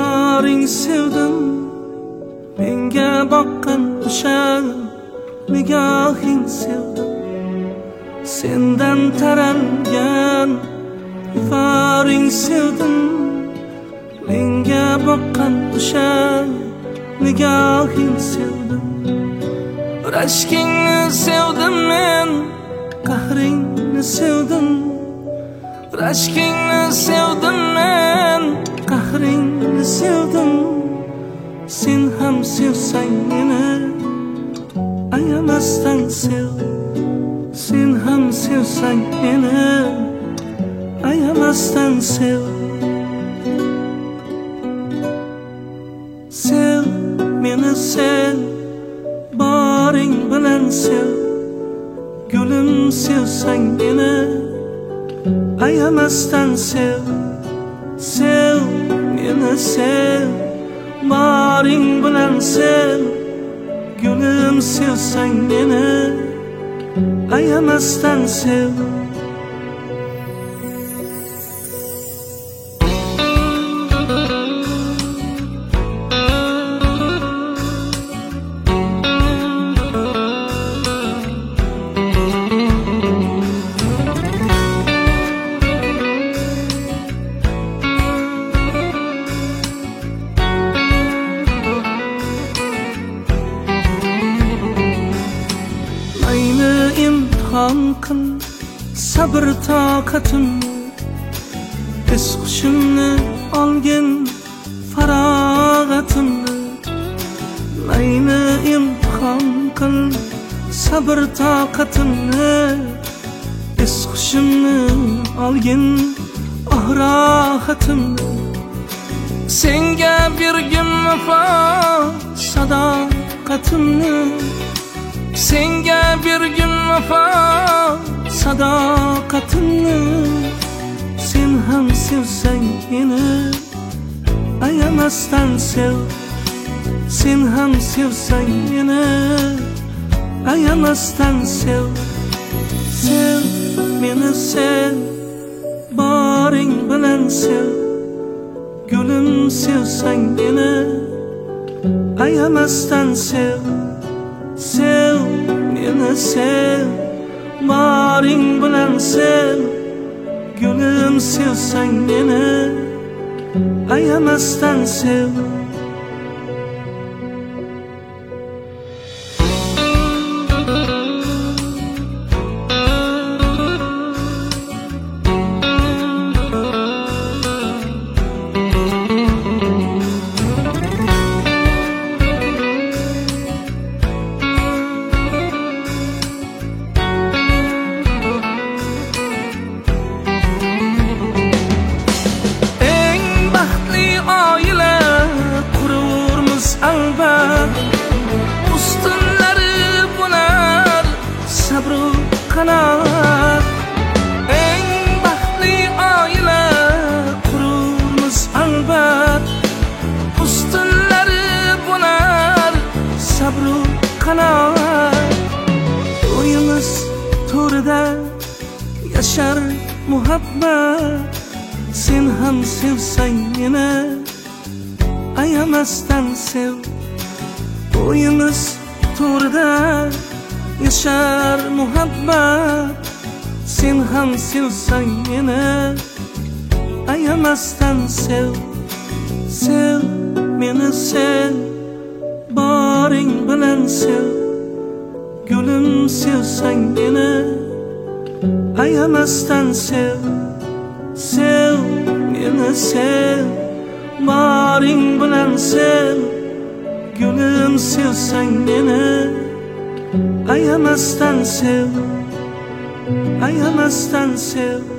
baring sevdim, menga boqqan o'sha nigohing sevdim. Sendan taralgan iforing sevdim, menga boqqan o'sha nigohing sevdim. Rashkingni sevdim men, qahringni sevdim. Rashkingni sevdim men, qahringni sevdim. Sen ham sevsang meni, ayamasdan sev. Sen ham sevsang meni, ayamasdan sev. Sev, meni sev, baring bilan sev. Gülüm sevsang meni, ayamasdan sev. Sev, meni sev, baring bilan sev. Gülüm sevsang meni, ayamasdan sev. imtihon qil sabr toqatimni, his hushimni olgin farog'atimni. Mayli imtihon qil sabr toqatimni, his hushimni olgin rohatimni. Senga bergim vafo sadoqatimni, senga bergim vafo sadoqatimni. Sen ham sevsang meni, ayamasdan sev. Sen ham sevsang meni, ayamasdan sev. Sev, meni sev, baring bilan sev. Gülüm sevsang meni, ayamasdan sev. Sev, meni sev, baring bilan sev. Gülüm sevsang meni, ayamasdan sev. Albat ustunlari bular sabru qanoat. Eng baxtli oila qururmiz albat, ustunlari bular sabru qanoat. To'yimiz to'rida yashar muhabbat. Sen ham sevsang meni, ayamasdan sev. To'yimiz to'rida yashar muhabbat. Sen ham sevsang meni, ayamasdan sev. Sev, meni sev, baring bilan sev. Gülüm sevsang meni, ayamasdan sev. Sev, meni sev, baring bilan sev. Gülüm sevsang meni, ayamasdan sev. Ayamasdan sev.